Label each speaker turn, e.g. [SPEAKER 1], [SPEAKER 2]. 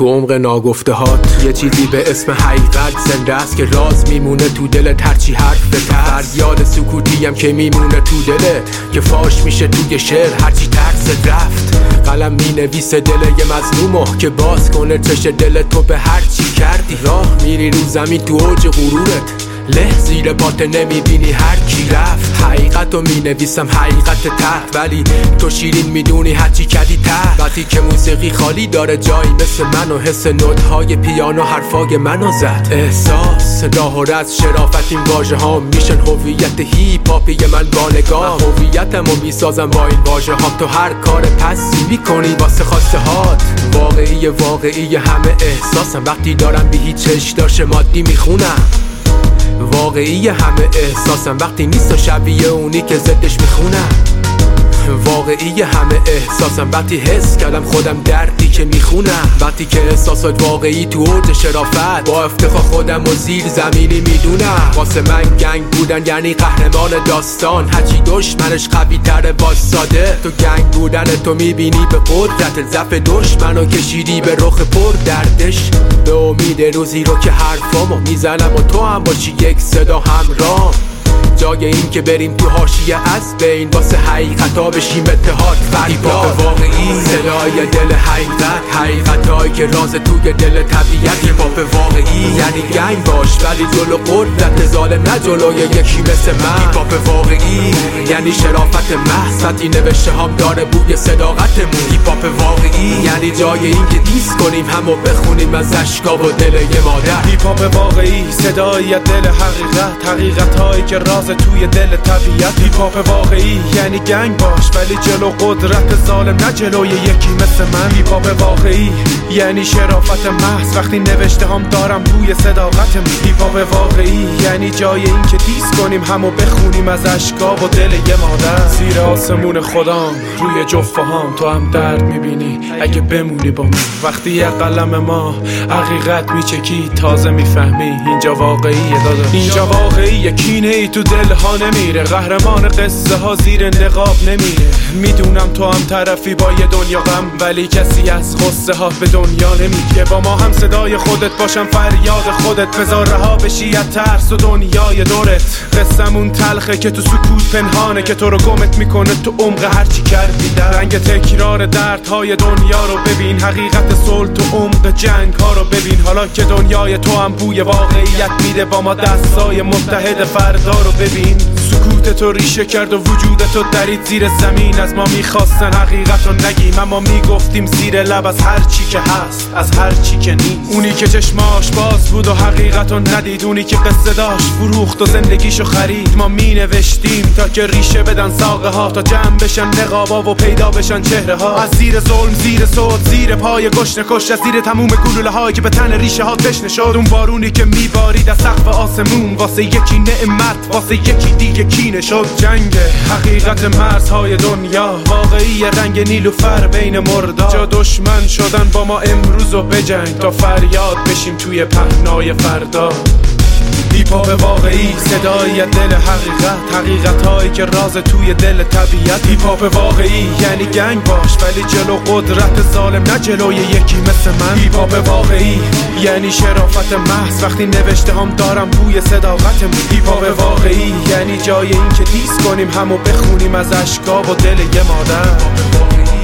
[SPEAKER 1] تو عمق ناگفته هات. یه چیزی به اسم حقیقت زنده است که راز میمونه تو دل هرچی حرف به فریاد سکوتیم که میمونه تو دله، که فاش میشه توی شعر هرچی ترس رفت. قلم مینویسه دل یه مظلومو که باز کنه چش دل تو به هرچی کردی. راه میری رو زمین تو اوج غرورت، له زیر پات نمیبینی هر کی رفت. حقیقتو مینویسم حقیقت ته، ولی تو شیرین میدونی هرچی کردی ته. وقتی که موسیقی خالی داره جایی مثل منو، حس نوت‌های پیانو حرفای منو زد. احساس راه و رز شرافت این واژه ها میشن هویت هیپ هاپی من با نگاه. هویتمو میسازم با این واژه ها، تو هر کار پسی میکنی واسه خواسته هات. واقعی همه احساسم وقتی دارم به هیچ اشتاش مادی میخونم. واقعی همه احساسم وقتی نیست و شبیه اونی که زدش میخونم. واقعی همه احساسم وقتی حس کردم خودم دردی که میخونم. وقتی که احساسات واقعی تو اوج شرافت، با افتخار خودم و زیر زمینی میدونم. واسه من گنگ بودن یعنی قهرمان داستان، هرچی دشمنش قوی تره واساده. تو گنگ بودن تو میبینی به قدرت، ضعف دشمنو کشیدی به رخ پر دردش. به امید روزی رو که حرفامو میزنم و تو هم باشی یک صدا همراه. جای این که بریم تو حاشیه از بین، واسه حقیقتا بشیم اتحاد فریاد. واقعی صدای دل حقیقتایی که راز توی دل طبیعت. هیپ هاپ واقعی یعنی گنگ باش ولی جلو قدرت ظالم، نه جلوی یکی مثل من. هیپ هاپ واقعی یعنی شرافت محض، وقتی نوشته هم داره بوی صداقتمون. هیپ هاپ واقعی یعنی جای این که دیس کنیم همو بخونیم از اشکا و دل یه مادر.
[SPEAKER 2] هیپ هاپ واقعی صدای دل حقیقتایی که راز توی دل طبیعت. هیپ هاپ واقعی یعنی گنگ باش ولی جلو قدرت ظالم، نه جلوی یکی مثل من. هیپ هاپ واقعی یعنی شرافت محض، وقتی نوشته هم دارم بوی صداقتم. هیپ هاپ واقعی یعنی جای این که دیس کنیم همو بخونیم از اشکا و دل یه مادر. زیر آسمون خدام روی جفه هام تو هم درد میبینی اگه بمونی با من. وقتی یه قلم ما حقیقت میچکی تازه میفهمی اینجا واقعیه دادا. اینجا واقعیه، کینه ای تو دل ها نمیره، قهرمان قصه ها زیر نقاب نمیره. میدونم تو هم طرفی با یه دنیا غم، ولی کسی از قصه ها به دنیا نمیگه. با ما هم صدای خودت باشم فریاد خودت، بذار رها بشی از ترس و دنیای دورت. قصمون تلخه که تو سکوت پنهانه، که تو رو گمت میکنه تو عمق هرچی کردی. در رنگ تکرار دردهای دنیا رو ببین، حقیقت صلح تو عمق جنگ ها رو ببین. حالا که دنیای تو هم بوی واقعیت میده، با ما دستای متحد فردا رو ببین. سکوت تو ریشه کرد و وجود تو درید زیر زمین. از ما میخواستن حقیقت رو نگیم، اما میگفتیم زیر لب از هر چی که هست از هر چی که نیست. اونی که چشماش باز بود و حقیقت رو ندید، اونی که قصه داشت فروخت و زندگیشو خرید. ما مینوشتیم تا که ریشه بدن ساقه ها، تا جمع بشن نقابا و پیدا بشن چهره ها. از زیر ظلم، زیر صوت، زیر پای گشنه کش، از زیر تموم گلوله هایی که به تن ریشه ها دشنه شد. اون بارونی که میبارید از سقف آسمون، واسه یکی نعمت واسه یکی دیگه کینه شد. جنگ حقیقت مرزهای دنیا، واقعی رنگ نیلوفر بین مردا. جا دشمن شدن با ما امروز و بجنگ، تا فریاد بشیم توی پهنای فردا. هیپ هاپ واقعی صدای دل حقیقتایی که راز توی دل طبیعت. هیپ هاپ واقعی یعنی گنگ باش ولی جلو قدرت ظالم، نه جلوی یکی مثل من. هیپ هاپ واقعی یعنی شرافت محض، وقتی نوشته هم دارم بوی صداقتم. هیپ هاپ واقعی یعنی جای این که دیس کنیم همو بخونیم از اشکا و دل یه مادر.